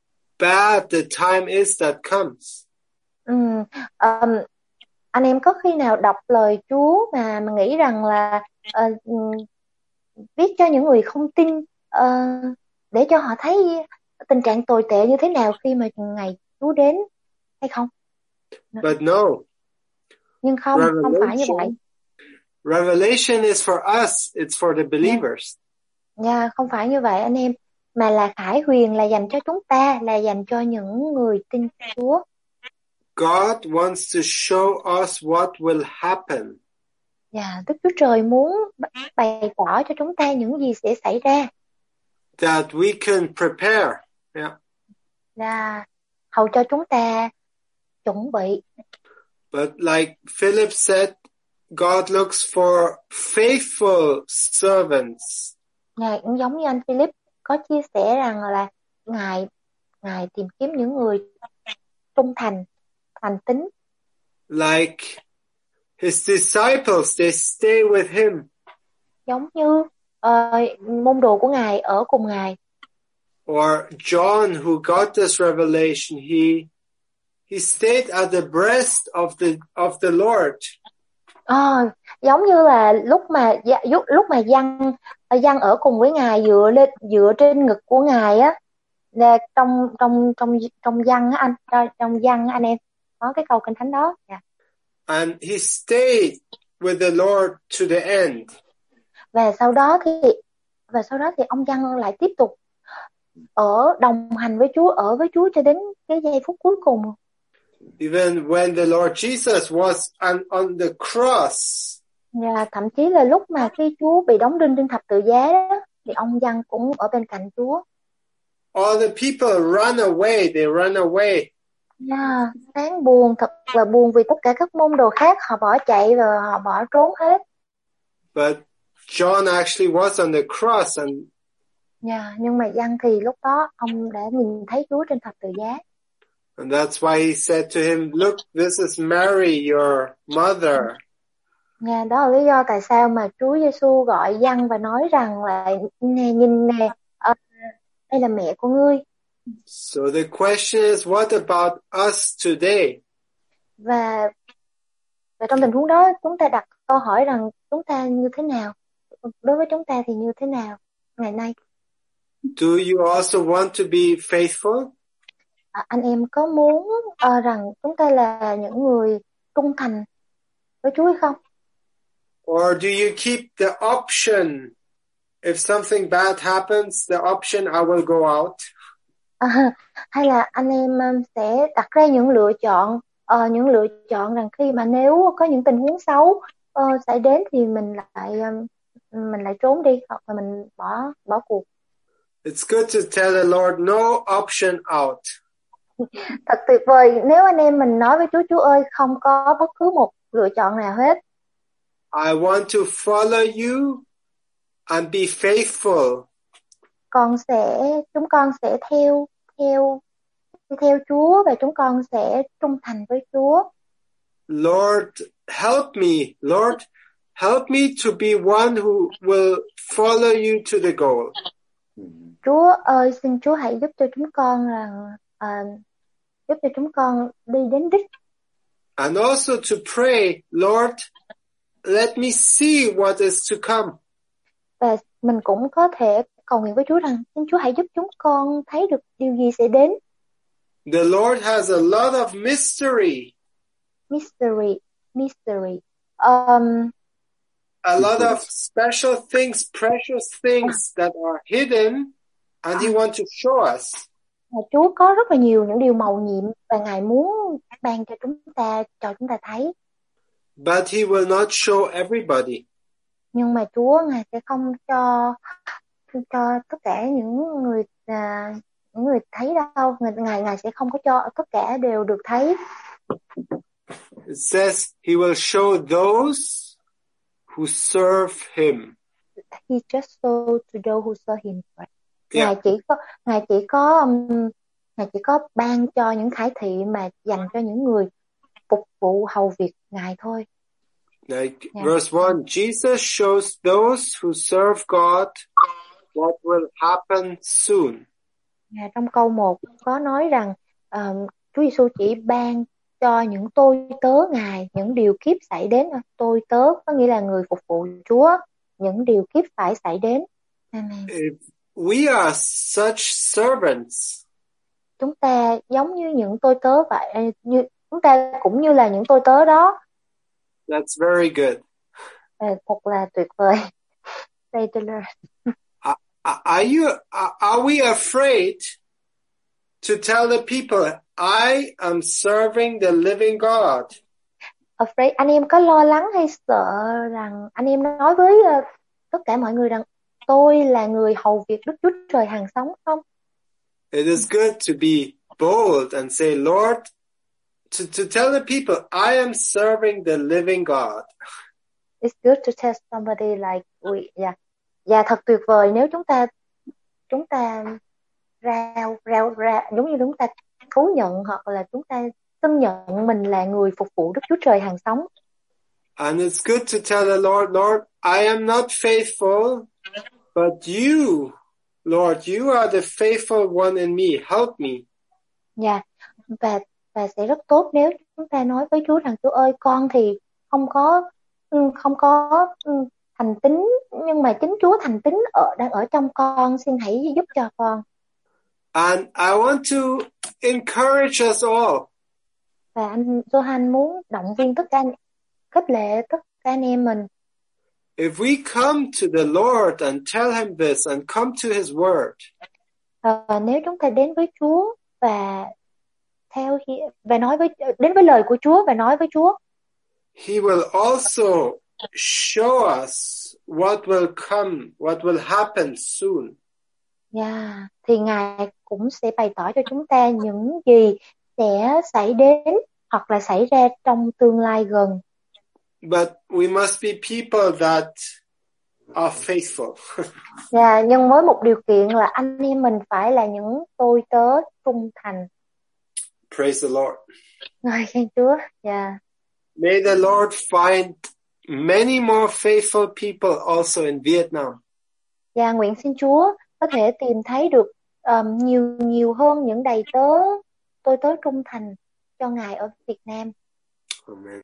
bad the time is that comes. Um, um, anh em có khi nào đọc lời Chúa mà mà nghĩ rằng là uh, viết cho những người không tin uh, để cho họ thấy tình trạng tồi tệ như thế nào khi mà ngày Chúa đến hay không? But no. Nhưng không, không phải như vậy. Revelation is for us, it's for the believers. Dạ, yeah, không phải như vậy anh em, mà là Khải Huyền là dành cho chúng ta, là dành cho những người tin Chúa. God wants to show us what will happen. Dạ, yeah, Đức Chúa Trời muốn bày tỏ cho chúng ta những gì sẽ xảy ra. That we can prepare. Yeah. Là hầu cho chúng ta chuẩn bị. But like Philip said, God looks for faithful servants. Ngài cũng giống như anh Philip có chia sẻ rằng là Ngài Ngài tìm kiếm những người trung thành, thành tín. Like his disciples, they stay with him. Giống như uh, môn đồ của Ngài ở cùng Ngài. Or John, who got this revelation, he he stayed at the breast of the of the Lord. À, giống như là lúc mà lúc mà Giăng Giăng ở cùng với Ngài, dựa lên dựa trên ngực của Ngài á, là trong trong trong trong Giăng á anh, trong Giăng anh em có cái câu Kinh Thánh đó. Yeah. And he stayed with the Lord to the end. Và sau đó thì và sau đó thì ông Giăng lại tiếp tục ở đồng hành với Chúa, ở với Chúa cho đến cái giây phút cuối cùng. Even when the Lord Jesus was on, on the cross, Và thậm chí là lúc mà khi Chúa bị đóng đinh trên thập tự giá đó, thì ông Giăng cũng ở bên cạnh Chúa. all the people run away, they run away. Yeah, đáng buồn, thật là buồn vì tất cả các môn đồ khác họ bỏ chạy và họ bỏ trốn hết. But John actually was on the cross, and Yeah, nhưng mà Giăng thì lúc đó ông đã nhìn thấy Chúa trên thập tự giá. and that's why he said to him, look, this is Mary, your mother. Yeah, đó là lý do tại sao mà Chúa Giêsu gọi Giăng và nói rằng là nè, nhìn nè, uh, đây là mẹ của ngươi. So the question is, what about us today? Và, và trong tình huống đó chúng ta đặt câu hỏi rằng chúng ta như thế nào? Đối với chúng ta thì như thế nào ngày nay? Do you also want to be faithful? À, anh em có muốn uh, rằng chúng ta là những người trung thành với Chúa hay không? Or do you keep the option, if something bad happens, the option I will go out? À, hay là anh em um, sẽ đặt ra những lựa chọn, uh, những lựa chọn rằng khi mà nếu có những tình huống xấu uh, xảy đến thì mình lại um, mình lại trốn đi hoặc là mình bỏ bỏ cuộc. It's good to tell the Lord, no option out. Thật tuyệt vời nếu anh em mình nói với Chúa, Chúa ơi, không có bất cứ một lựa chọn nào hết. I want to follow you and be faithful. Con sẽ, chúng con sẽ theo theo theo Chúa và chúng con sẽ trung thành với Chúa. Lord, help me. Lord, help me to be one who will follow you to the goal. Chúa ơi, xin Chúa hãy giúp cho chúng con rằng uh, giúp cho chúng con đi đến đích. And also to pray, Lord, let me see what is to come. Và mình cũng có thể cầu nguyện với Chúa rằng xin Chúa hãy giúp chúng con thấy được điều gì sẽ đến. The Lord has a lot of mystery. Mystery, mystery. Um, a lot of special things, precious things that are hidden, and He wants to show us. Chúa có rất là nhiều những điều mầu nhiệm và Ngài muốn ban cho chúng ta, cho chúng ta thấy. But He will not show everybody. Nhưng mà Chúa Ngài sẽ không cho cho tất cả những người à, những người thấy đâu. Ngài Ngài sẽ không có cho tất cả đều được thấy. It says He will show those who serve Him. He just show to those who serve Him. Yeah. Ngài chỉ có Ngài chỉ có um, Ngài chỉ có ban cho những khải thị mà dành cho những người phục vụ hầu việc Ngài thôi. Like Yeah. verse one, Jesus shows those who serve God what will happen soon. Yeah, trong câu một có nói rằng um, Chúa Giêsu chỉ ban cho những tôi tớ Ngài những điều kiếp xảy đến. Tôi tớ có nghĩa là người phục vụ Chúa, những điều kiếp phải xảy đến. Amen. If we are such servants, Chúng ta giống như những tôi tớ vậy, như chúng ta cũng như là những tôi tớ đó. that's very good. À, thật là tuyệt vời. Praise the Lord. Are you, are we afraid to tell the people, I am serving the living God? Afraid, anh em có lo lắng hay sợ rằng anh em nói với uh, tất cả mọi người rằng tôi là người hầu việc Đức Chúa Trời hằng sống không? It is good to be bold and say, Lord, to, to tell the people, I am serving the living God. It's good to tell somebody like we, yeah. Và thật tuyệt vời nếu chúng ta chúng ta rao rao ra giống như chúng ta thú nhận hoặc là chúng ta xưng nhận mình là người phục vụ Đức Chúa Trời hằng sống. And it's good to tell the Lord, Lord, I am not faithful, but you, Lord, you are the faithful one in me. Help me. Dạ, và và sẽ rất tốt nếu chúng ta nói với Chúa rằng Chúa ơi, con thì không có không có thành tín, nhưng mà chính Chúa thành tín ở đang ở trong con, xin hãy giúp cho con. And I want to encourage us all. Và anh Johan muốn động viên tất cả, khích lệ tất cả anh em mình. If we come to the Lord and tell Him this and come to His word, uh, nếu chúng ta đến với Chúa và theo và nói với đến với lời của Chúa và nói với Chúa, He will also show us what will come, what will happen soon. Yeah, thì Ngài cũng sẽ bày tỏ cho chúng ta những gì sẽ xảy đến hoặc là xảy ra trong tương lai gần. But we must be people that are faithful. Yeah, nhưng với một điều kiện là anh em mình phải là những tôi tớ trung thành. Praise the Lord. Ngợi khen Chúa. Yeah. May the Lord find many more faithful people also in Vietnam. Và nguyện xin Chúa có thể tìm thấy được um, nhiều nhiều hơn những đầy tớ tôi tớ trung thành cho Ngài ở Việt Nam. Amen.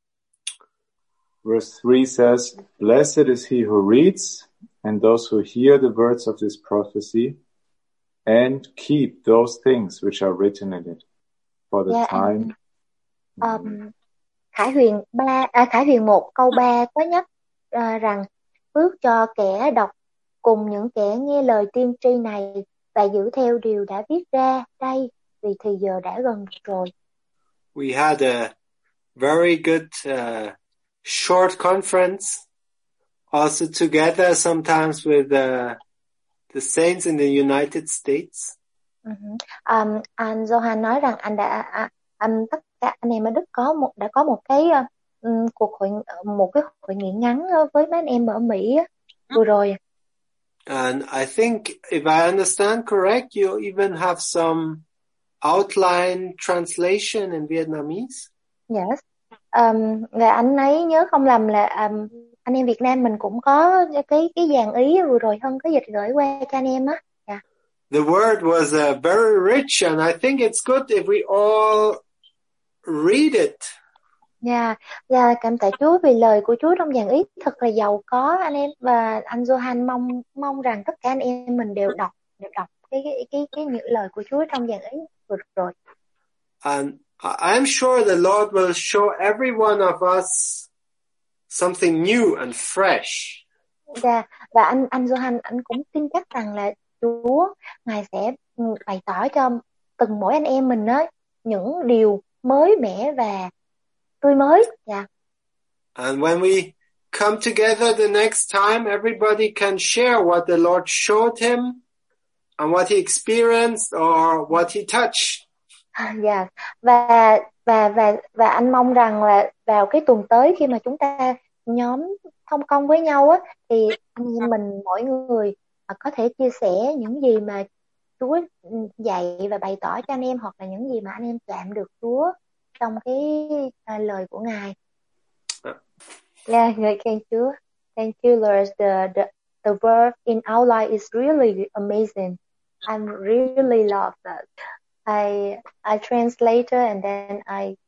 Verse three says, "Blessed is he who reads, and those who hear the words of this prophecy, and keep those things which are written in it, for the Yeah, time." And, um, Khải Huyền ba, à, Khải Huyền một câu ba có nhắc uh, rằng phước cho kẻ đọc cùng những kẻ nghe lời tiên tri này và giữ theo điều đã viết ra đây, vì thì giờ đã gần rồi. We had a very good uh, short conference, also together sometimes with uh, the saints in the United States. Uh-huh. Um, anh Johan nói rằng anh đã à, um, tất cả anh em ở Đức có một đã có một cái uh, um, cuộc hội một cái hội nghị ngắn với mấy anh em ở Mỹ uh, vừa rồi. And I think if I understand correct, you even have some outline translation in Vietnamese. Yes. Um, và anh ấy nhớ không lầm là um, anh em Việt Nam mình cũng có cái cái dàn ý vừa rồi Hân có dịch gửi qua cho anh em á. Yeah. The word was uh, very rich, and I think it's good if we all read it. Dạ, dạ cảm tạ Chúa vì lời của Chúa trong dàn ý thật là giàu có anh em, và anh Johan mong mong rằng tất cả anh em mình đều đọc đều đọc cái cái cái, cái những lời của Chúa trong dàn ý vừa rồi. And I'm sure the Lord will show every one of us something new and fresh. Dạ, và anh anh Johan anh cũng tin chắc rằng là Chúa Ngài sẽ bày tỏ cho từng mỗi anh em mình đó những điều mới mẻ và tươi mới. Dạ. And when we come together the next time, everybody can share what the Lord showed him and what he experienced or what he touched. Dạ, và và và và anh mong rằng là vào cái tuần tới khi mà chúng ta nhóm thông công với nhau á, thì anh em mình mỗi người có thể chia sẻ những gì mà Chúa dạy và bày tỏ cho anh em, hoặc là những gì mà anh em chạm được Chúa trong cái uh, lời của Ngài. Yeah, người khen Chúa. Thank you, Lord. The the the word in our life is really amazing. I really love that. I I translate and then I